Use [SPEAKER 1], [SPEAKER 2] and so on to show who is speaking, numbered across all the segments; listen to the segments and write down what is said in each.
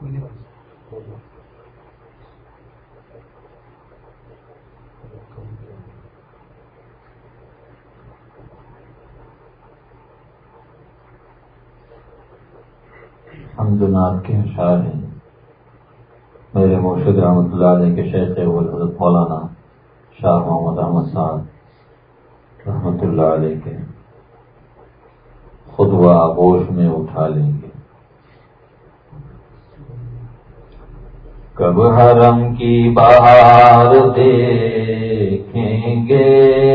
[SPEAKER 1] حمدنات کے اشعار ہیں میرے مرشد رحمۃ اللہ علیہ کے شیخ حضرت مولانا شاہ محمد احمد صاحب رحمۃ اللہ علیہ کے خود و آغوش میں اٹھا لیں گے. کب حرم کی بہار دیکھیں گے،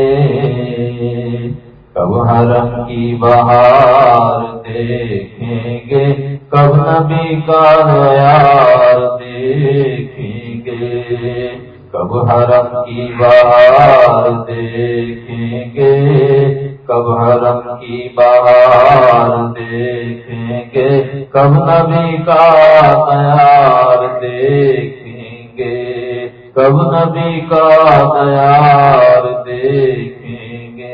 [SPEAKER 1] کب حرم کی بہار دیکھیں گے، کب نبی کا یار دیکھیں گے، کب حرم کی بہار دیکھیں گے، کب حرم کی بہار دیکھیں گے، کب نبی کا یار دیکھیں گے، کب نبی کا یار دیکھیں گے.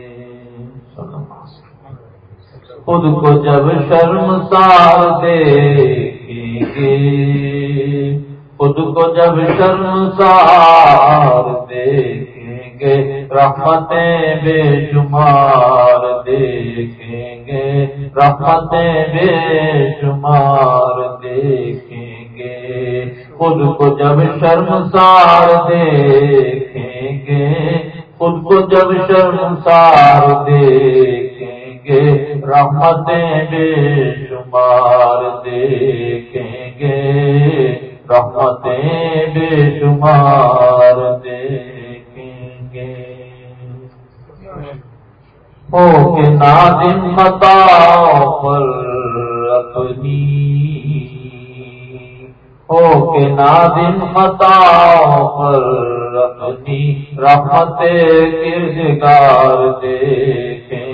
[SPEAKER 1] خود کو جب شرمسار دیکھیں گے، خود کو جب شرمسار دیکھیں گے، رحمتیں بے شمار دیکھیں گے، رحمتیں بے شمار دیکھیں گے. خود کو جب شرمسار دیکھیں گے، خود کو جب شرمسار دیکھیں گے، رحمتیں بے شمار دیکھیں گے، رحمتیں بے شمار دیکھیں گے. ہو کے نادم خطا پر اپنی، ہو کے نادم خطا پر اپنی، رحمت کردگار دیکھیں.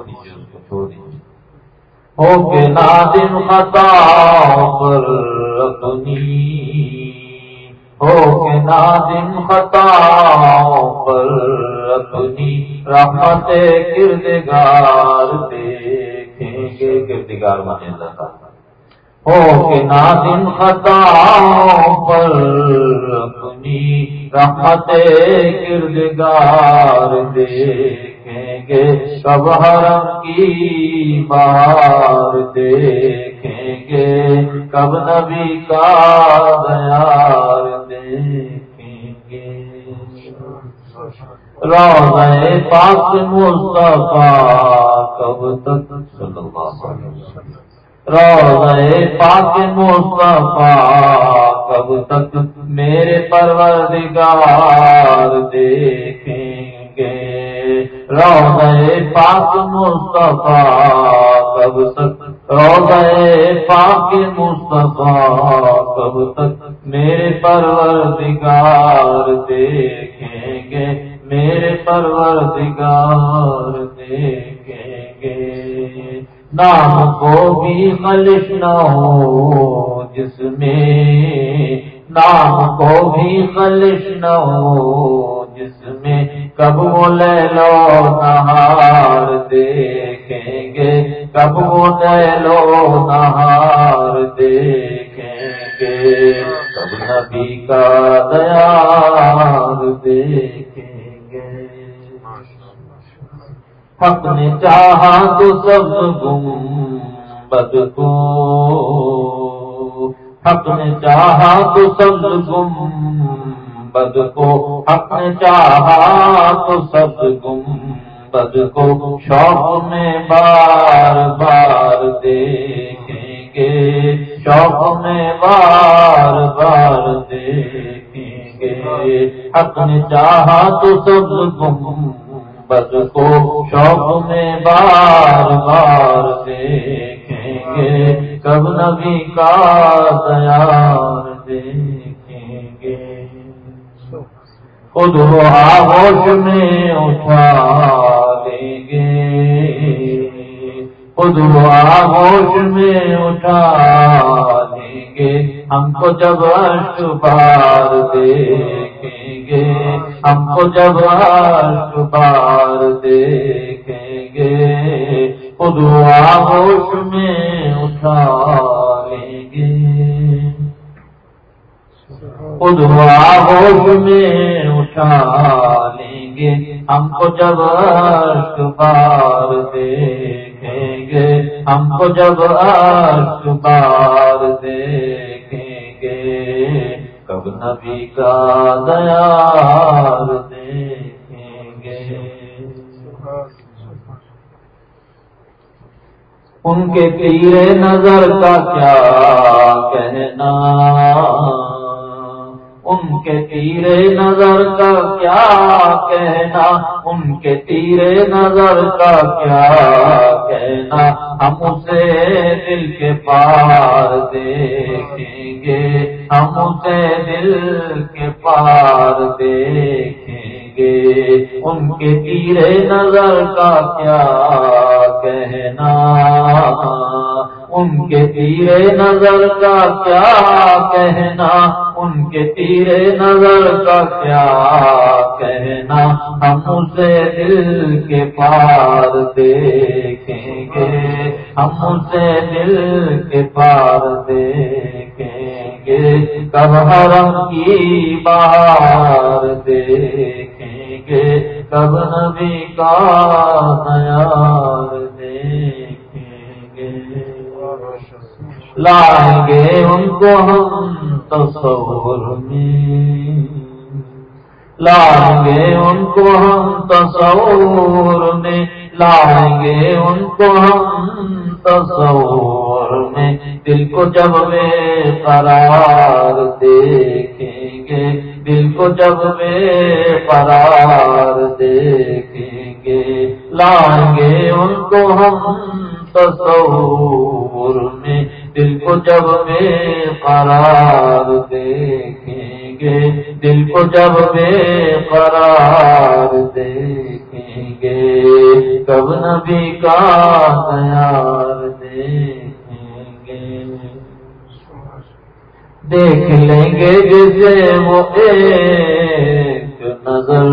[SPEAKER 1] ہو کے نادم خطا پر اپنی، ہو کے نادم خطا پر اپنی، رحمت کردگار دیکھیں گے. کردگار مانے اللہ تعالیٰ. ہو کے نادم خطا پر اپنی، رحمت کردگار دیکھیں گے، کب حرم کی بہار دیکھیں گے، کب نبی کا دیار دیکھیں گے. روضہ پاک مصطفیٰ کب تک، صلی اللہ علیہ وسلم، روضہ پاک مصطفیٰ کب تک میرے پروردگار دیکھیں گے. روضہ پاک مصطفیٰ کب تک، روضہ پاک مصطفیٰ کب تک میرے پروردگار دیکھیں گے، میرے پروردگار دیکھیں گے. نام کو بھی خلش نہ ہو جس میں، نام کو بھی خلش نہ ہو جس میں، کب وہ لیل و نہار دیکھیں گے، کب وہ لیل و نہار دیکھیں گے، کب نبی کا دیار دیکھیں گے. حق نے چاہا تو سب گنبد کو، حق نے چاہا تو سب گنبد کو، حق نے چاہا تو سب گنبد کو، شوق میں بار بار دیکھیں گے، شوق میں بار بار دیکھیں گے. حق نے چاہا تو سب گنبد کو، شوق میں بار بار دیکھیں گے، کب نبی کا دیار دیکھیں گے. خود وہ آغوش میں اٹھا لیں گے، خود وہ آغوش میں اٹھا لیں گے، ہم کو جب عرش بار دیکھیں گے، ہم کو جب عرش بار دیکھیں گے، خود وہ آغوش میں اٹھا لیں گے. خود آغوش میں اٹھا لیں گے ہم کو جب عرش بار دیکھیں گے، ہم کو جب عرش بار دیکھیں گے، کب نبی کا دیار دیکھیں گے۔ ان کے تیرے نظر کا کیا کہنا، ان کے تیرے نظر کا کیا کہنا، ان کے تیرے نظر کا کیا کہنا، ہم اسے دل کے پار دیکھیں گے، ہم اسے دل کے پار دیکھیں گے، ان کے تیرے نظر کا کیا کہنا، ان کے تیرے نظر کا کیا کہنا، ان کے تیرے نظر کا کیا کہنا، ہم اسے دل کے پار دیکھیں گے، ہم اسے دل کے پار دیکھیں گے، کب حرم کی بہار دیکھیں گے، کب نبی کا دیار دیکھیں گے، لائیں گے ان کو ہم تصور میں، لائیں گے ان کو ہم تصور میں، لائیں گے ان کو ہم تصور میں، دل کو جب بے قرار دیکھیں گے، دل کو جب بے قرار دیکھیں گے، لائیں گے ان کو ہم تصور میں، دل کو جب بے قرار دیکھیں گے، دل کو جب بے قرار دیکھیں گے، کب نبی کا دیار دیکھیں گے، دیکھ لیں گے جسے وہ ایک نظر،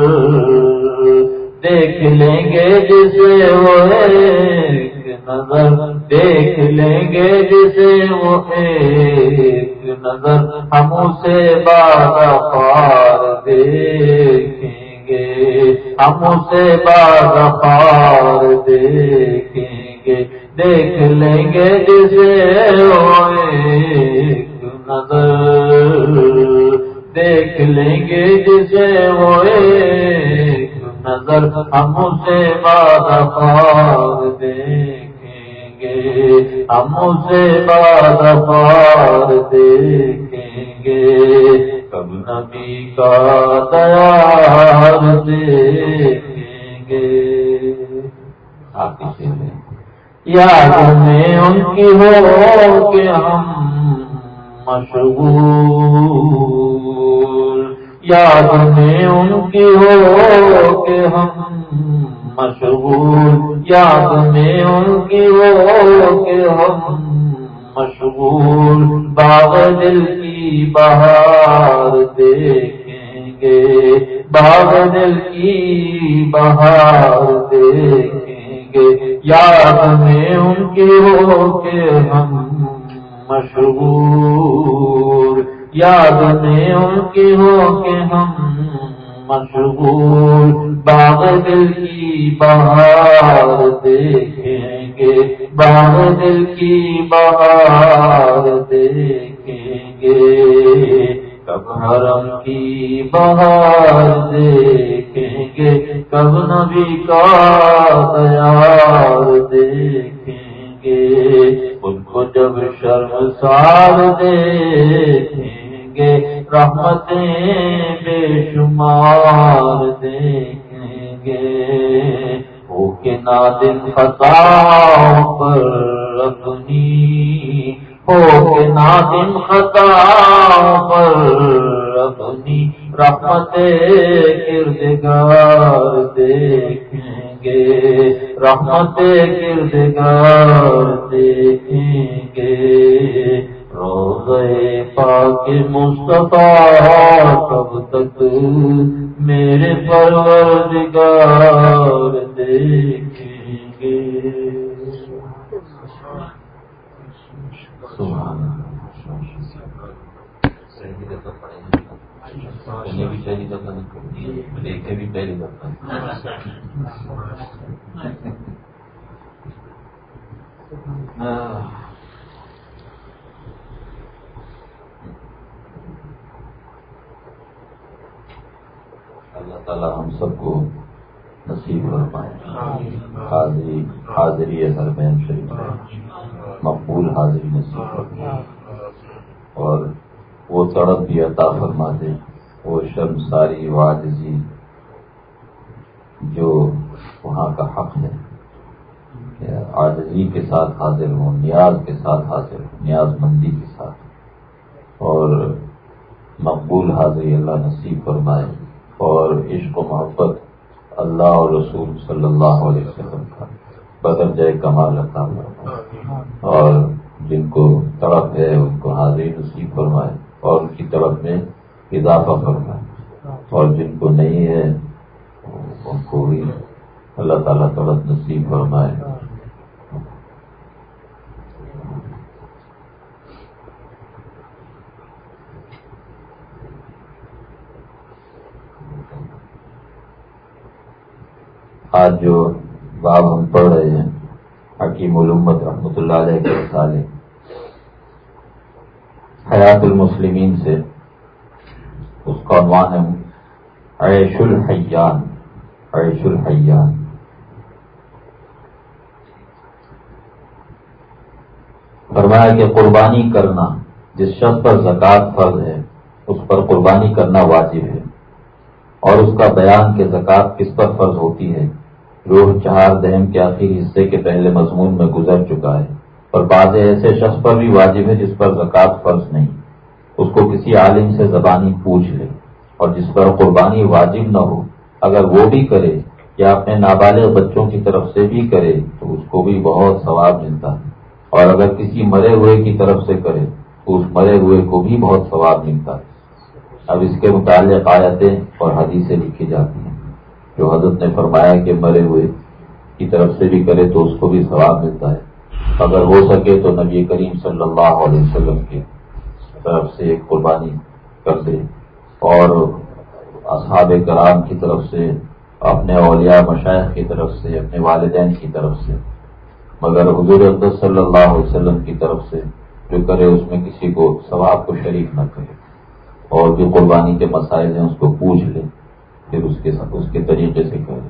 [SPEAKER 1] دیکھ لیں گے جسے وہ ایک نظر، دیکھ لیں گے جسے وہ ایک نظر، ہم اسے بار دیکھیں گے، ہم اسے بار دیکھیں گے، دیکھ لیں گے جسے وہ ایک نظر، دیکھ لیں گے جسے وہ ایک نظر، ہم اسے بار دیکھیں گے، ہم اسے بار دیکھیں گے، کب نبی کا دیار دیکھیں گے۔ آپ کسی میں یاد میں ان کی ہو کہ ہم مشغول، یاد میں ان کی ہو کہ ہم مشغول، یاد میں ان کی ہو کہ ہم مشغول، باغ دل کی بہار دیکھیں گے، باغ دل کی بہار دیکھیں گے، یاد میں ان کی ہو کہ ہم مشغول، یاد میں ان کی ہو کہ ہم مشغول، باغ دل کی بہار دیکھیں گے، باغ دل کی بہار دیکھیں گے، کب حرم کی بہار دیکھیں گے، کب نبی کا دیار دیکھیں گے، ان کو جب شرمسار دیکھیں گے، رحمتیں بے شمار دیکھیں گے، ہو کے نادم خطاؤں پر اپنی، ہو کے نادم خطاؤں پر اپنی، رحمت کردگار دیکھیں گے، رحمت کردگار دیکھیں گے، روضہ پاک مصطفیٰ کب تک میرے پروردگار دیکھیں گے۔ سبحان اللہ۔ انہیں بھی پہلی دفعہ دیکھے بھی پہلی دفعہ. اللہ تعالیٰ ہم سب کو نصیب فرمائے. حاضری حرمین شریف مقبول حاضری نصیب فرمائے اور وہ تڑپ بھی عطا فرما دے، وہ شرمساری عاجزی جو وہاں کا حق ہے. عاجزی کے ساتھ حاضر ہوں، نیاز کے ساتھ حاضر ہوں، نیاز مندی کے ساتھ، اور مقبول حاضری اللہ نصیب فرمائے. اور عشق و محبت اللہ اور رسول صلی اللہ علیہ وسلم کا بدر جائے کمال عطا فرمائے، اور جن کو طرف ہے ان کو حاضری نصیب فرمائے اور ان کی طرف میں اضافہ فرمائے، اور جن کو نہیں ہے ان کو بھی اللہ تعالیٰ طرف نصیب فرمائے. آج جو باب ہم پڑھ رہے ہیں حکیم الامت رحمۃ اللہ علیہ کے رسالے حیات المسلمین سے، اس کا عنوان ہے عیش الحیان. عیش الحیان. فرمایا کہ قربانی کرنا، جس شخص پر زکوٰۃ فرض ہے اس پر قربانی کرنا واجب ہے، اور اس کا بیان کہ زکوٰۃ کس پر فرض ہوتی ہے روح 4 دہم کے آخری حصے کے پہلے مضمون میں گزر چکا ہے. اور بعض ایسے شخص پر بھی واجب ہے جس پر زکوٰۃ فرض نہیں، اس کو کسی عالم سے زبانی پوچھ لے. اور جس پر قربانی واجب نہ ہو اگر وہ بھی کرے یا اپنے نابالغ بچوں کی طرف سے بھی کرے تو اس کو بھی بہت ثواب ملتا ہے، اور اگر کسی مرے ہوئے کی طرف سے کرے تو اس مرے ہوئے کو بھی بہت ثواب ملتا ہے. اب اس کے متعلق آیتیں اور حدیثیں لکھی جاتی ہیں جو حضرت نے فرمایا کہ مرے ہوئے کی طرف سے بھی کرے تو اس کو بھی ثواب ملتا ہے. اگر ہو سکے تو نبی کریم صلی اللہ علیہ وسلم کی طرف سے ایک قربانی کر دے، اور اصحاب کرام کی طرف سے، اپنے اولیاء مشائخ کی طرف سے، اپنے والدین کی طرف سے، مگر حضور اقدس صلی اللہ علیہ وسلم کی طرف سے جو کرے اس میں کسی کو ثواب کو شریک نہ کرے، اور جو قربانی کے مسائل ہیں اس کو پوچھ لے پھر اس کے طریقے سے کرے.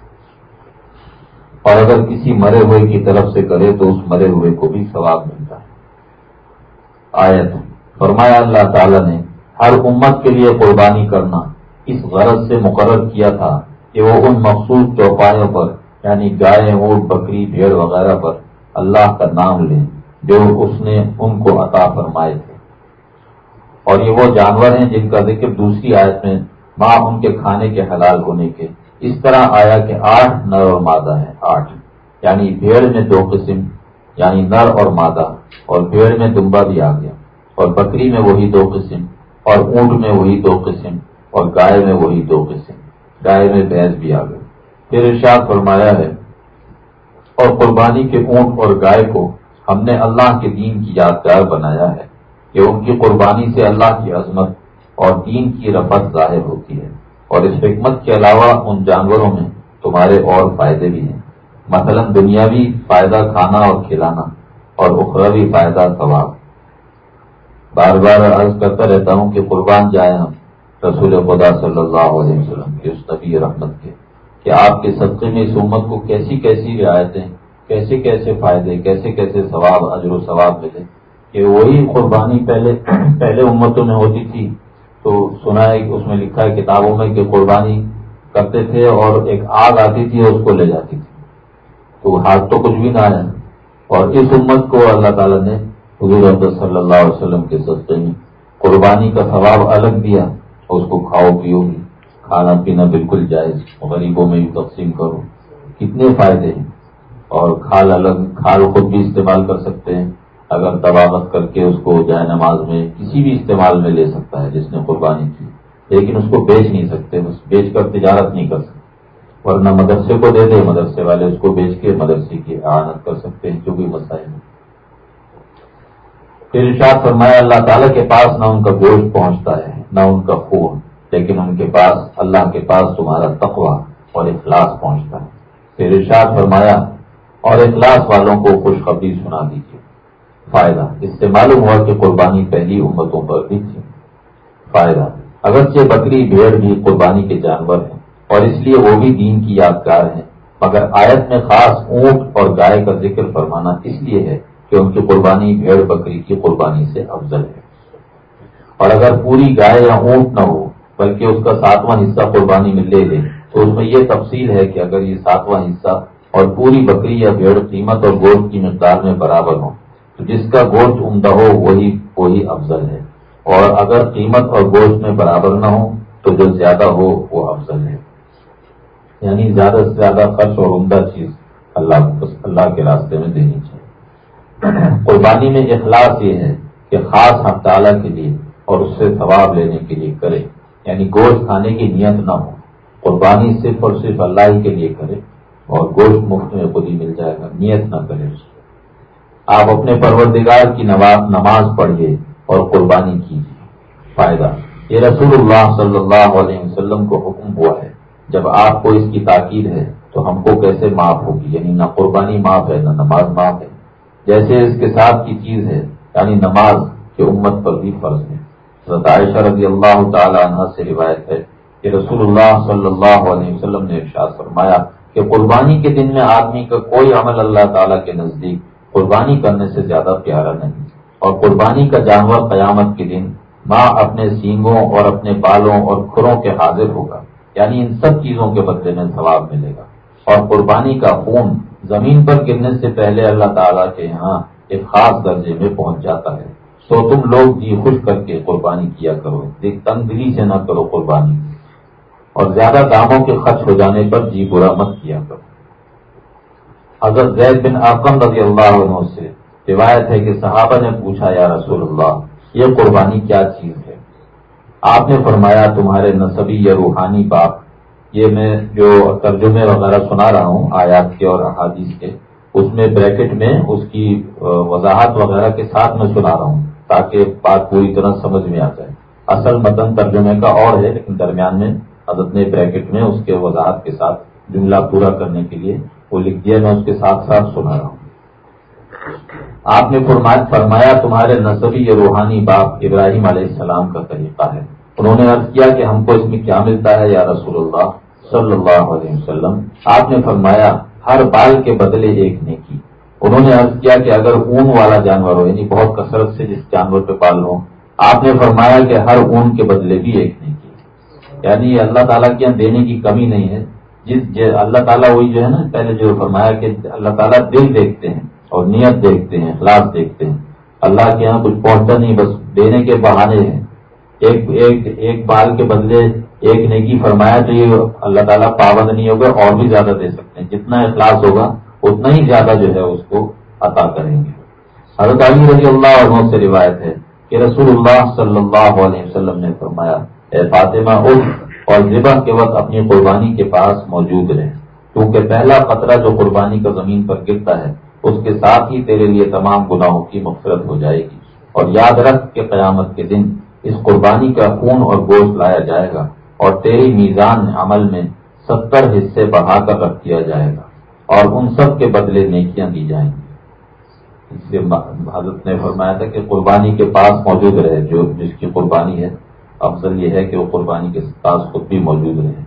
[SPEAKER 1] اور اگر کسی مرے ہوئے کی طرف سے کرے تو اس مرے ہوئے کو بھی ثواب ملتا ہے. آیت فرمایا اللہ تعالیٰ نے ہر امت کے لیے قربانی کرنا اس غرض سے مقرر کیا تھا کہ وہ ان مخصوص چوپایوں پر یعنی گائے، اونٹ، بکری، بھیڑ وغیرہ پر اللہ کا نام لیں جو اس نے ان کو عطا فرمائے تھے. اور یہ وہ جانور ہیں جن کا ذکر دوسری آیت میں ماں ان کے کھانے کے حلال ہونے کے اس طرح آیا کہ 8 نر اور مادہ ہیں. 8 یعنی بھیڑ میں 2 قسم یعنی نر اور مادہ، اور بھیڑ میں دمبا بھی آ گیا، اور بکری میں وہی 2 قسم، اور اونٹ میں وہی 2 قسم، اور گائے میں وہی 2 قسم، گائے میں بھینس بھی آ گئی. پھر ارشاد فرمایا ہے اور قربانی کے اونٹ اور گائے کو ہم نے اللہ کے دین کی یادگار بنایا ہے کہ ان کی قربانی سے اللہ کی عظمت اور دین کی رفعت ظاہر ہوتی ہے، اور اس حکمت کے علاوہ ان جانوروں میں تمہارے اور فائدے بھی ہیں، مثلا دنیاوی فائدہ کھانا اور کھلانا، اور اخروی فائدہ ثواب. بار بار عرض کرتا رہتا ہوں کہ قربان جائیں ہم رسول خدا صلی اللہ علیہ وسلم کے، اس نبی رحمت کے، کہ آپ کے صدقے میں اس امت کو کیسی کیسی رعایتیں، کیسے کیسے فائدے، کیسے کیسے ثواب، اجر و ثواب ملے. کہ وہی قربانی پہلے امتوں میں ہوتی تھی تو سنا ہے کہ اس میں لکھا ہے کتابوں میں کہ قربانی کرتے تھے اور ایک آگ آتی تھی اور اس کو لے جاتی تھی، تو ہاتھ تو کچھ بھی نہ ہے. اور اس امت کو اللہ تعالیٰ نے حضور اقدس صلی اللہ علیہ وسلم کے صدقے میں قربانی کا ثواب الگ دیا، اور اس کو کھاؤ پیو گی، کھانا پینا بالکل جائز، غریبوں میں بھی تقسیم کرو، کتنے فائدے ہیں. اور کھال الگ، کھال خود بھی استعمال کر سکتے ہیں، اگر طباغت کر کے اس کو جائے نماز میں کسی بھی استعمال میں لے سکتا ہے جس نے قربانی کی، لیکن اس کو بیچ نہیں سکتے، بس بیچ کر تجارت نہیں کر سکتے. ورنہ مدرسے کو دے دے، مدرسے والے اس کو بیچ کے مدرسے کی اعانت کر سکتے ہیں، جو بھی مسائل ہیں. پھر ارشاد فرمایا اللہ تعالیٰ کے پاس نہ ان کا گوشت پہنچتا ہے نہ ان کا خون، لیکن ان کے پاس اللہ کے پاس تمہارا تقویٰ اور اخلاص پہنچتا ہے۔ پھر ارشاد فرمایا اور اخلاص والوں کو خوشخبری سنا دیجیے۔ فائدہ اس سے معلوم ہوا کہ قربانی پہلی امتوں پر بھی تھی۔ فائدہ اگرچہ بکری بھیڑ بھی قربانی کے جانور ہیں اور اس لیے وہ بھی دین کی یادگار ہیں، مگر آیت میں خاص اونٹ اور گائے کا ذکر فرمانا اس لیے ہے کہ ان کی قربانی بھیڑ بکری کی قربانی سے افضل ہے۔ اور اگر پوری گائے یا اونٹ نہ ہو بلکہ اس کا 7واں حصہ قربانی میں لے لے تو اس میں یہ تفصیل ہے کہ اگر یہ 7واں حصہ اور پوری بکری یا بھیڑ قیمت اور گوشت کی مقدار میں برابر ہو تو جس کا گوشت عمدہ ہو وہی افضل ہے، اور اگر قیمت اور گوشت میں برابر نہ ہو تو جو زیادہ ہو وہ افضل ہے۔ یعنی زیادہ سے زیادہ خرچ اور عمدہ چیز اللہ کے راستے میں دینی چاہیے۔ قربانی میں اخلاص یہ ہے کہ خاص حق تعالیٰ کے لیے اور اس سے ثواب لینے کے لیے کرے، یعنی گوشت کھانے کی نیت نہ ہو، قربانی صرف اور صرف اللہ ہی کے لیے کرے اور گوشت مفت میں خود ہی مل جائے گا، نیت نہ کرے۔ آپ اپنے پروردگار کی نماز پڑھیے اور قربانی کیجیے۔ فائدہ یہ رسول اللہ صلی اللہ علیہ وسلم کو حکم ہوا ہے، جب آپ کو اس کی تاکید ہے تو ہم کو کیسے معاف ہوگی؟ یعنی نہ قربانی معاف ہے نہ نماز معاف ہے، جیسے اس کے ساتھ کی چیز ہے یعنی نماز کی امت پر بھی فرض ہے۔ حضرت عائشہ رضی اللہ تعالی عنہ سے روایت ہے کہ رسول اللہ صلی اللہ علیہ وسلم نے ارشاد فرمایا کہ قربانی کے دن میں آدمی کا کوئی عمل اللہ تعالیٰ کے نزدیک قربانی کرنے سے زیادہ پیارا نہیں، اور قربانی کا جانور قیامت کے دن ماں اپنے سینگوں اور اپنے بالوں اور کھروں کے حاضر ہوگا، یعنی ان سب چیزوں کے بدلے میں ثواب ملے گا۔ اور قربانی کا خون زمین پر گرنے سے پہلے اللہ تعالیٰ کے یہاں ایک خاص درجے میں پہنچ جاتا ہے۔ تو تم لوگ جی خوش کر کے قربانی کیا کرو، تنگ دلی سے نہ کرو قربانی، اور زیادہ داموں کے خرچ ہو جانے پر جی برا مت کیا کرو۔ حضرت زید بن ارقم رضی اللہ عنہ سے روایت ہے کہ صحابہ نے پوچھا یا رسول اللہ یہ قربانی کیا چیز ہے؟ آپ نے فرمایا تمہارے نسبی یا روحانی باپ۔ یہ میں جو ترجمے وغیرہ سنا رہا ہوں آیات کے اور احادیث کے، اس میں بریکٹ میں اس کی وضاحت وغیرہ کے ساتھ میں سنا رہا ہوں تاکہ بات پوری طرح سمجھ میں آ جائے۔ اصل متن ترجمے کا اور ہے لیکن درمیان میں حضرت نے بریکٹ میں اس کے وضاحت کے ساتھ جملہ پورا کرنے کے لیے وہ لکھ دیا، میں اس کے ساتھ ساتھ سنا رہا ہوں۔ آپ نے فرمایا تمہارے نسبی یا روحانی باپ ابراہیم علیہ السلام کا طریقہ ہے۔ انہوں نے عرض کیا کہ ہم کو اس میں کیا ملتا ہے یا رسول اللہ صلی اللہ علیہ وسلم؟ آپ نے فرمایا ہر بال کے بدلے ایک نیکی۔ انہوں نے عرض کیا کہ اگر اون والا جانور ہو، یعنی بہت کثرت سے جس جانور پہ بال ہو، آپ نے فرمایا کہ ہر اون کے بدلے بھی ایک نیکی، یعنی اللہ تعالیٰ کے یہاں دینے کی کمی نہیں ہے۔ اللہ تعالیٰ وہی جو ہے نا پہلے جو فرمایا کہ اللہ تعالیٰ دل دیکھتے ہیں اور نیت دیکھتے ہیں، اخلاص دیکھتے ہیں۔ اللہ کے یہاں کچھ پہنچتا نہیں، بس دینے کے بہانے ہیں۔ ایک بال کے بدلے ایک نیکی فرمایا تو یہ اللہ تعالیٰ پابند نہیں ہوگا، اور بھی زیادہ دے سکتے ہیں، جتنا اخلاص ہوگا اتنا ہی زیادہ جو ہے اس کو عطا کریں گے۔ حضرت علی رضی اللہ عنہ سے روایت ہے کہ رسول اللہ صلی اللہ علیہ وسلم نے فرمایا اے فاطمہ اٹھ اور ذبح کے وقت اپنی قربانی کے پاس موجود رہے، کیونکہ پہلا قطرہ جو قربانی کا زمین پر گرتا ہے اس کے ساتھ ہی تیرے لیے تمام گناہوں کی مغفرت ہو جائے گی۔ اور یاد رکھ کہ قیامت کے دن اس قربانی کا خون اور گوشت لایا جائے گا اور تیری میزان عمل میں 70 حصے بڑھا کر رکھ دیا جائے گا اور ان سب کے بدلے نیکیاں دی جائیں گی۔ اس سے حضرت نے فرمایا تھا کہ قربانی کے پاس موجود رہے، جس کی قربانی ہے افضل یہ ہے کہ وہ قربانی کے پاس خود بھی موجود رہے۔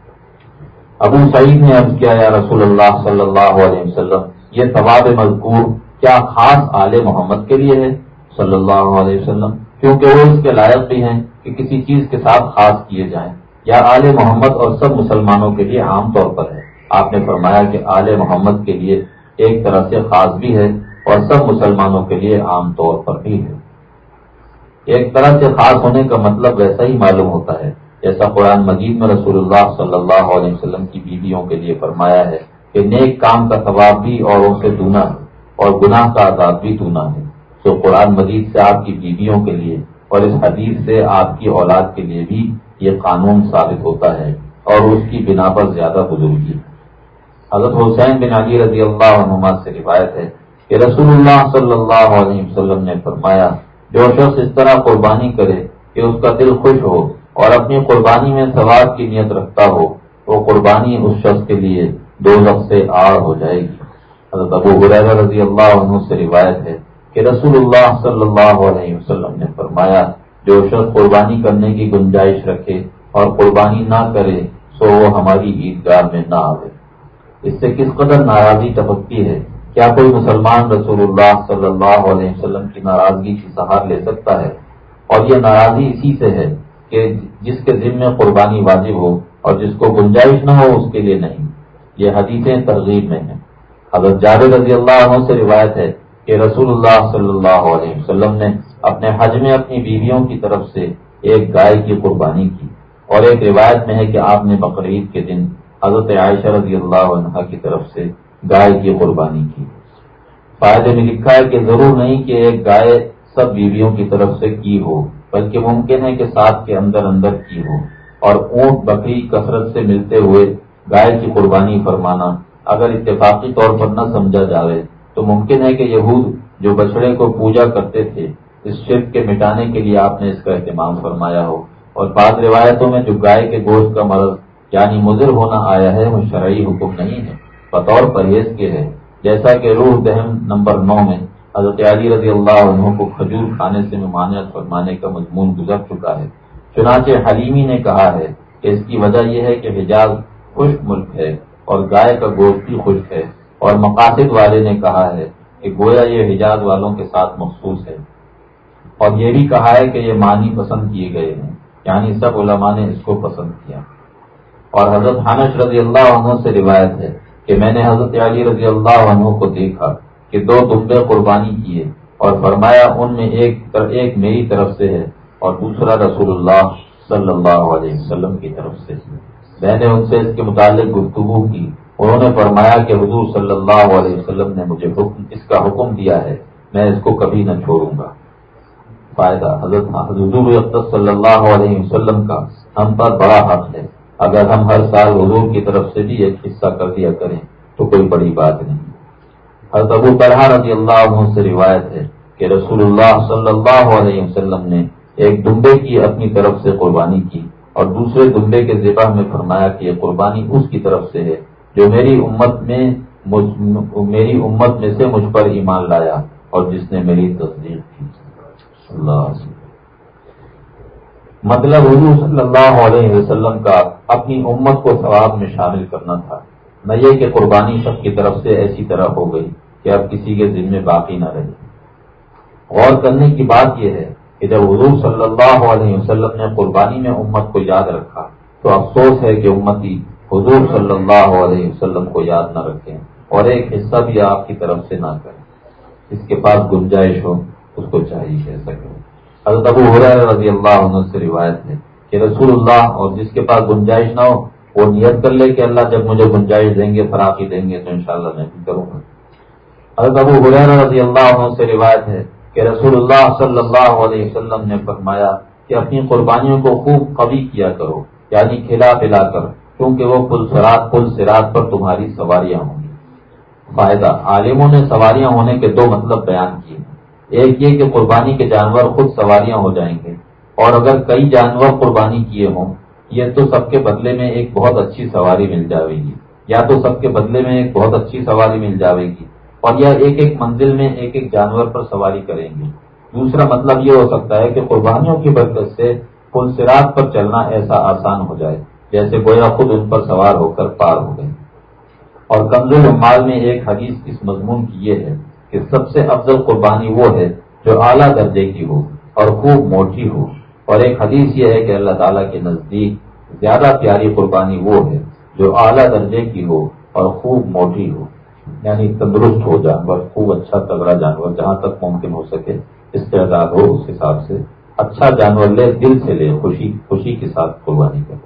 [SPEAKER 1] ابو سعید نے عرض کیا یا رسول اللہ صلی اللہ علیہ وسلم یہ ثواب مذکور کیا خاص آل محمد کے لیے ہے صلی اللہ علیہ وسلم، کیونکہ وہ اس کے لائق بھی ہیں کہ کسی چیز کے ساتھ خاص کیے جائیں، یا آل محمد اور سب مسلمانوں کے لیے عام طور پر ہے؟ آپ نے فرمایا کہ آل محمد کے لیے ایک طرح سے خاص بھی ہے اور سب مسلمانوں کے لیے عام طور پر بھی ہے۔ ایک طرح سے خاص ہونے کا مطلب ویسا ہی معلوم ہوتا ہے جیسا قرآن مجید میں رسول اللہ صلی اللہ علیہ وسلم کی بیویوں کے لیے فرمایا ہے کہ نیک کام کا ثواب بھی اوروں سے دونا ہے اور گناہ کا عذاب بھی دونا ہے۔ تو قرآن مجید سے آپ کی بیویوں کے لیے اور اس حدیث سے آپ کی اولاد کے لیے بھی یہ قانون ثابت ہوتا ہے اور اس کی بنا پر زیادہ بزرگی ہے۔ حضرت حسین بن علی رضی اللہ عنہما سے روایت ہے کہ رسول اللہ صلی اللہ علیہ وسلم نے فرمایا جو شخص اس طرح قربانی کرے کہ اس کا دل خوش ہو اور اپنی قربانی میں ثواب کی نیت رکھتا ہو وہ قربانی اس شخص کے لیے دوزخ سے آڑ ہو جائے گی۔ حضرت ابو ہریرہ رضی اللہ عنہ سے روایت ہے کہ رسول اللہ صلی اللہ علیہ وسلم نے فرمایا جو شخص قربانی کرنے کی گنجائش رکھے اور قربانی نہ کرے سو وہ ہماری عیدگاہ میں نہ آئے۔ اس سے کس قدر ناراضی ٹپکتی ہے، کیا کوئی مسلمان رسول اللہ صلی اللہ علیہ وسلم کی ناراضگی کی سہار لے سکتا ہے؟ اور یہ ناراضی اسی سے ہے کہ جس کے ذمے قربانی واجب ہو اور جس کو گنجائش نہ ہو اس کے لیے نہیں۔ یہ حدیثیں ترغیب میں ہیں۔ حضرت جابر رضی اللہ عنہ سے روایت ہے کہ رسول اللہ صلی اللہ علیہ وسلم نے اپنے حج میں اپنی بیویوں کی طرف سے ایک گائے کی قربانی کی، اور ایک روایت میں ہے کہ آپ نے بقرعید کے دن حضرت عائشہ رضی اللہ عنہا کی طرف سے گائے کی قربانی کی۔ فائدے میں لکھا ہے کہ ضرور نہیں کہ ایک گائے سب بیویوں کی طرف سے کی ہو، بلکہ ممکن ہے کہ ساتھ کے اندر اندر کی ہو، اور اونٹ بکری کثرت سے ملتے ہوئے گائے کی قربانی فرمانا اگر اتفاقی طور پر نہ سمجھا جائے تو ممکن ہے کہ یہود جو بچڑے کو پوجا کرتے تھے اس شرک کے مٹانے کے لیے آپ نے اس کا اہتمام فرمایا ہو۔ اور بعض روایتوں میں جو گائے کے گوشت کا مرض یعنی مضر ہونا آیا ہے وہ شرعی حکم نہیں ہے، بطور پرہیز کے ہے، جیسا کہ روح دہن نمبر 9 میں حضرت علی رضی اللہ عنہ کو کھجور کھانے سے ممانعت فرمانے کا مضمون گزر چکا ہے۔ چنانچہ حلیمی نے کہا ہے کہ اس کی وجہ یہ ہے کہ حجاز خشک ملک ہے اور گائے کا گوشت بھی خشک ہے، اور مقاصد والے نے کہا ہے کہ گویا یہ حجاز والوں کے ساتھ مخصوص ہے، اور یہ بھی کہا ہے کہ یہ معنی پسند کیے گئے ہیں، یعنی سب علماء نے اس کو پسند کیا۔ اور حضرت حنش رضی اللہ عنہ سے روایت ہے کہ میں نے حضرت علی رضی اللہ عنہ کو دیکھا کہ 2 دمبے قربانی کیے اور فرمایا ان میں ایک میری طرف سے ہے اور دوسرا رسول اللہ صلی اللہ علیہ وسلم کی طرف سے۔ میں نے ان سے اس کے متعلق گفتگو کی، انہوں نے فرمایا کہ حضور صلی اللہ علیہ وسلم نے مجھے اس کا حکم دیا ہے، میں اس کو کبھی نہ چھوڑوں گا۔ فائدہ، حضرت حضور اقدس صلی اللہ علیہ وسلم کا ہم پر بڑا حق ہے، اگر ہم ہر سال حضور کی طرف سے بھی ایک حصہ کر دیا کریں تو کوئی بڑی بات نہیں۔ حضرت ابو طلحہ رضی اللہ عنہ سے روایت ہے کہ رسول اللہ صلی اللہ علیہ وسلم نے ایک دمبے کی اپنی طرف سے قربانی کی اور دوسرے دمبے کے ذبح میں فرمایا کہ یہ قربانی اس کی طرف سے ہے جو میری امت میں سے مجھ پر ایمان لایا اور جس نے میری تصدیق کی۔ اللہ مطلب حضور صلی اللہ علیہ وسلم کا اپنی امت کو ثواب میں شامل کرنا تھا، نہ یہ کہ قربانی سب کی طرف سے ایسی طرح ہو گئی کہ اب کسی کے ذمے باقی نہ رہی۔ غور کرنے کی بات یہ ہے کہ جب حضور صلی اللہ علیہ وسلم نے قربانی میں امت کو یاد رکھا تو افسوس ہے کہ امتی حضور صلی اللہ علیہ وسلم کو یاد نہ رکھیں اور ایک حصہ بھی آپ کی طرف سے نہ کریں۔ اس کے پاس گنجائش ہو اس کو چاہیے کہ ایسا کرے۔ حضرت ابو ہریرہ رضی اللہ عنہ سے روایت ہے کہ رسول اللہ اور جس کے پاس گنجائش نہ ہو وہ نیت کر لے کہ اللہ جب مجھے گنجائش دیں گے فراخی دیں گے تو انشاءاللہ میں بھی کروں گا۔ حضرت ابو ہریرہ رضی اللہ عنہ سے روایت ہے کہ رسول اللہ صلی اللہ علیہ وسلم نے فرمایا کہ اپنی قربانیوں کو خوب قوی کیا کرو، یعنی کھلا پلا کر، کیونکہ وہ پل صراط پر تمہاری سواریاں ہوں گی۔ فائدہ، عالموں نے سواریاں ہونے کے 2 مطلب بیان کیے، ایک یہ کہ قربانی کے جانور خود سواریاں ہو جائیں گے، اور اگر کئی جانور قربانی کیے ہوں یہ تو سب کے بدلے میں ایک بہت اچھی سواری مل جائے گی، یا تو سب کے بدلے میں ایک بہت اچھی سواری مل جائے گی، اور یا ایک ایک منزل میں ایک ایک جانور پر سواری کریں گے۔ دوسرا مطلب یہ ہو سکتا ہے کہ قربانیوں کی برکت سے پل صراط پر چلنا ایسا آسان ہو جائے جیسے گویا خود ان پر سوار ہو کر پار ہو گئے۔ اور کنز العمال میں ایک حدیث اس مضمون کی یہ ہے کہ سب سے افضل قربانی وہ ہے جو اعلیٰ درجے کی ہو اور خوب موٹی ہو، اور ایک حدیث یہ ہے کہ اللہ تعالیٰ کے نزدیک زیادہ پیاری قربانی وہ ہے جو اعلیٰ درجے کی ہو اور خوب موٹی ہو، یعنی تندرست ہو جانور، خوب اچھا تگڑا جانور، جہاں تک ممکن ہو سکے استعداد ہو اس حساب سے اچھا جانور لے، دل سے لے، خوشی کے ساتھ قربانی کرے۔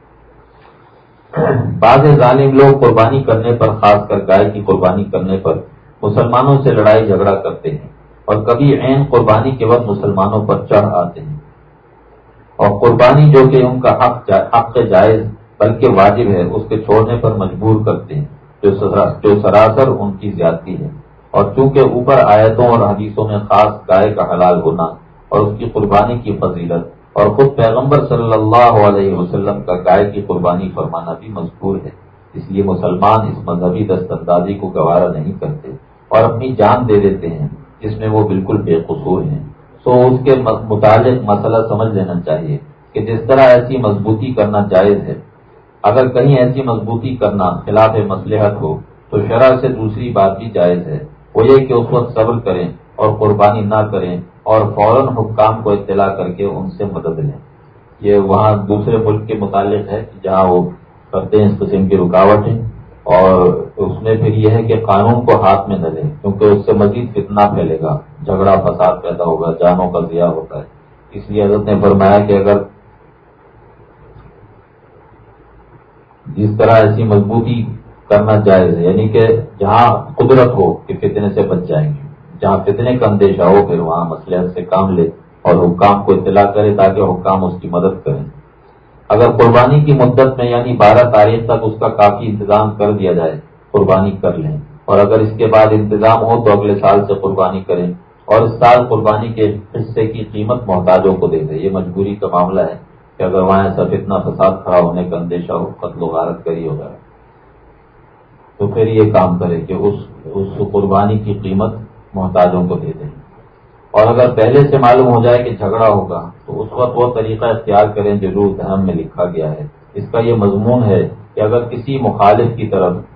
[SPEAKER 1] بعض ظالم لوگ قربانی کرنے پر، خاص کر گائے کی قربانی کرنے پر مسلمانوں سے لڑائی جھگڑا کرتے ہیں، اور کبھی عین قربانی کے وقت مسلمانوں پر چڑھ آتے ہیں، اور قربانی جو کہ ان کا حق جائز بلکہ واجب ہے اس کے چھوڑنے پر مجبور کرتے ہیں، جو سراسر ان کی زیادتی ہے۔ اور چونکہ اوپر آیتوں اور حدیثوں میں خاص گائے کا حلال ہونا اور اس کی قربانی کی فضیلت اور خود پیغمبر صلی اللہ علیہ وسلم کا گائے کی قربانی فرمانا بھی مذکور ہے، اس لیے مسلمان اس مذہبی دست اندازی کو گوارا نہیں کرتے اور اپنی جان دے دیتے ہیں جس میں وہ بالکل بے قصور ہیں۔ سو اس کے متعلق مسئلہ سمجھ لینا چاہیے کہ جس طرح ایسی مضبوطی کرنا جائز ہے، اگر کہیں ایسی مضبوطی کرنا خلاف مصلحت ہو تو شرع سے دوسری بات بھی جائز ہے، وہ یہ کہ اس وقت صبر کریں اور قربانی نہ کریں اور فوراً حکام کو اطلاع کر کے ان سے مدد لیں۔ یہ وہاں دوسرے ملک کے متعلق ہے کہ جہاں وہ کرتے ہیں اس قسم کی رکاوٹیں، اور اس میں پھر یہ ہے کہ قانون کو ہاتھ میں نہ لیں کیونکہ اس سے مزید فتنہ پھیلے گا، جھگڑا فساد پیدا ہوگا، جانوں کا ضیاع ہوتا ہے۔ اس لیے حضرت نے فرمایا کہ اگر جس طرح ایسی مضبوطی کرنا جائز ہے، یعنی کہ جہاں قدرت ہو کہ فتنے سے بچ جائیں گے، جہاں فتنے کا اندیشہ ہو پھر وہاں مصلحت سے کام لے اور حکام کو اطلاع کرے تاکہ حکام اس کی مدد کریں۔ اگر قربانی کی مدت میں یعنی 12 تاریخ تک اس کا کافی انتظام کر دیا جائے، قربانی کر لیں، اور اگر اس کے بعد انتظام ہو تو اگلے سال سے قربانی کریں اور اس سال قربانی کے حصے کی قیمت محتاجوں کو دے دیں۔ یہ مجبوری کا معاملہ ہے کہ اگر وہاں ایسا فتنہ فساد کھڑا ہونے کا اندیشہ ہو، قتل و غارت گری ہوگا، تو پھر یہ کام کرے کہ اس قربانی کی قیمت محتاجوں کو دے دیں۔ اور اگر پہلے سے معلوم ہو جائے کہ جھگڑا ہوگا تو اس وقت وہ طریقہ اختیار کریں جو روح دھرم میں لکھا گیا ہے۔ اس کا یہ مضمون ہے کہ اگر کسی مخالف کی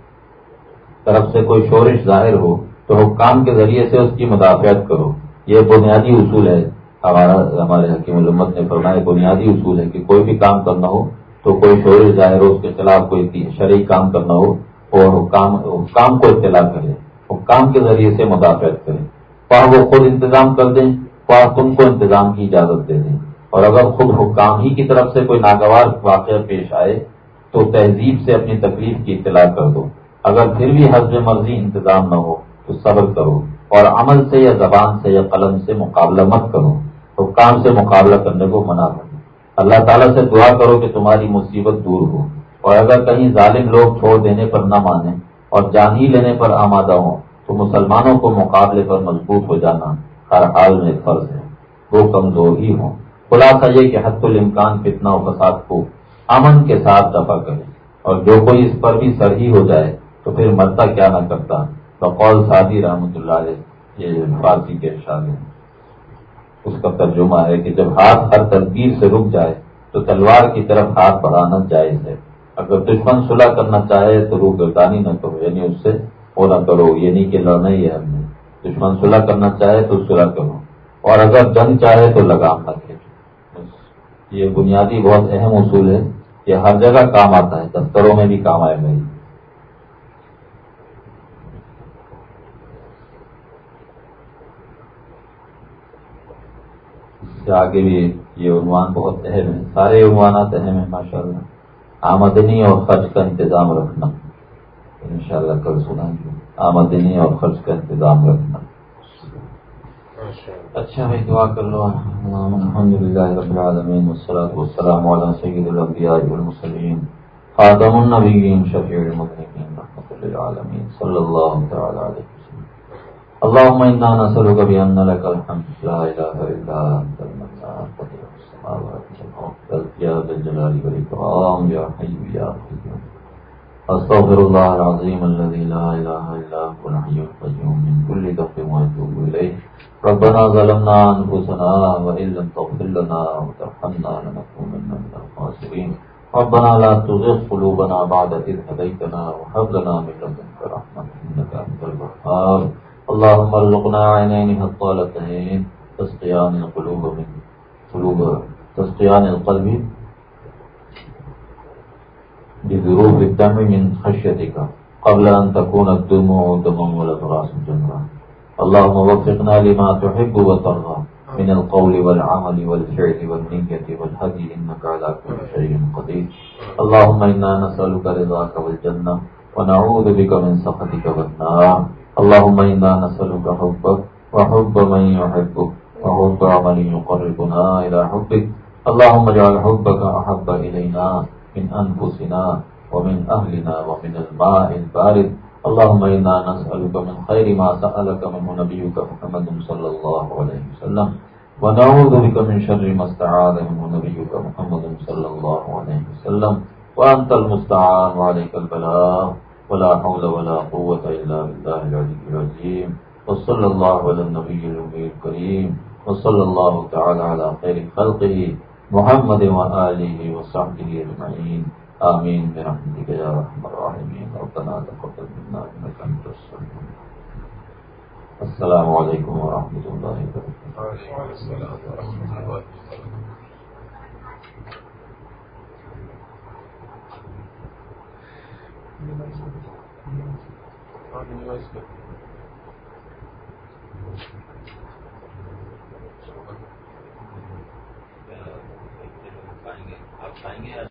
[SPEAKER 1] طرف سے کوئی شورش ظاہر ہو تو حکام کے ذریعے سے اس کی مدافعت کرو۔ یہ بنیادی اصول ہے، ہمارے حکیم الامت نے فرمایا بنیادی اصول ہے کہ کوئی بھی کام کرنا ہو تو کوئی شورش ظاہر ہو، اس کے خلاف کوئی شرعی کام کرنا ہو اور حکام کو اطلاع کرے، حکام کے ذریعے سے مدافعت کرے، خواہ وہ خود انتظام کر دیں، خواہ تم کو انتظام کی اجازت دے دیں۔ اور اگر خود حکام ہی کی طرف سے کوئی ناگوار واقعہ پیش آئے تو تہذیب سے اپنی تکلیف کی اطلاع کر دو۔ اگر پھر بھی حسب مرضی انتظام نہ ہو تو صبر کرو اور عمل سے یا زبان سے یا قلم سے مقابلہ مت کرو، حکام سے مقابلہ کرنے کو منع کرو۔ اللہ تعالیٰ سے دعا کرو کہ تمہاری مصیبت دور ہو، اور اگر کہیں ظالم لوگ چھوڑ دینے پر نہ مانیں اور جان ہی لینے پر آمادہ ہوں تو مسلمانوں کو مقابلے پر مضبوط ہو جانا ہر حال میں فرض ہے، وہ کمزور ہی ہوں۔ خلاصہ یہ کہ حد الامکان فتنہ و فساد کو امن کے ساتھ دفع کریں، اور جو کوئی اس پر بھی سر ہی ہو جائے تو پھر مرتا کیا نہ کرتا۔ بقول سعدی رحمۃ اللہ علیہ، یہ فارسی کے ارشاد ہیں، اس کا ترجمہ ہے کہ جب ہاتھ ہر تدبیر سے رک جائے تو تلوار کی طرف ہاتھ بڑھانا جائز ہے۔ اگر دشمن صلح کرنا چاہے تو روح گردانی نہ کرو، یعنی اس سے وہ نہ کرو، یہ نہیں کہ لڑنا ہی ہے ہم نے۔ دشمن صلح کرنا چاہے تو صلح کرو، اور اگر جنگ چاہے تو لگام نہ کھینچو۔ یہ بنیادی بہت اہم اصول ہے، یہ ہر جگہ کام آتا ہے، دفتروں میں بھی کام آئے گا۔ اس سے آگے بھی یہ عنوان بہت اہم ہے، سارے عنوانات اہم ہیں ماشاءاللہ۔ آمدنی اور خرچ کا انتظام رکھنا، انشاءاللہ کل سنائیں گے، آمدنی اور خرچ کا انتظام رکھنا۔ اچھا بھائی دعا کر لو۔ الحمدللہ رب العالمین والصلاة والسلام علی سید الانبیاء والمرسلین خاتم النبیین شفیع المذنبین رحمۃ للعالمین صلی اللہ تعالی علیہ وسلم۔ اللهم انا نسألك بأن لك الحمد لا اله الا انت المنان بديع السماوات والارض يا ذا الجلال والاكرام يا حي يا قيوم استغفر الله العظيم الذي لا اله الا هو الحي القيوم من كل ذنب واتوب اليه ربنا ظلمنا انفسنا وان لم تغفر لنا وترحمنا لنكونن من الخاسرين ربنا لا تزغ قلوبنا بعد إذ هديتنا وهب لنا من لدنك رحمة إنك أنت الوهاب اللهم ارزقنا عينين هطالتين تسقيان القلب بذروف الدم من خشيتك قبل أن تكون الدموع دما والأبراس جنرا اللهم وفقنا لما تحب وترضى من القول والعمل والفعل والنية والهدي إنك على كل شيء قدير اللهم إنا نسألك رضاك والجنة ونعوذ بك من سخطك والنار اللهم إنا نسألك حبك وحب من يحبك وحب عمل يقربنا إلى حبك اللهم اجعل حبك أحب إلينا من أنفسنا ومن أهلنا ومن الماء البارد اللهم إنا نسألك من خير ما سألك منه نبيك محمد صلى الله عليه وسلم ونعوذ بك من شر ما استعاذ منه نبيك محمد صلى الله عليه وسلم وأنت المستعان وعليك البلاغ ولا حول ولا قوة إلا بالله العلي العظيم وصلى الله على النبي الأمي الكريم وصلى الله تعالى على خير خلقه محمد وآله وصحبه أجمعين آمين برحمتك يا أرحم الراحمين ربنا تقبل منا إنك أنت السميع العليم. السلام علیکم ورحمۃ اللہ وبرکاتہ.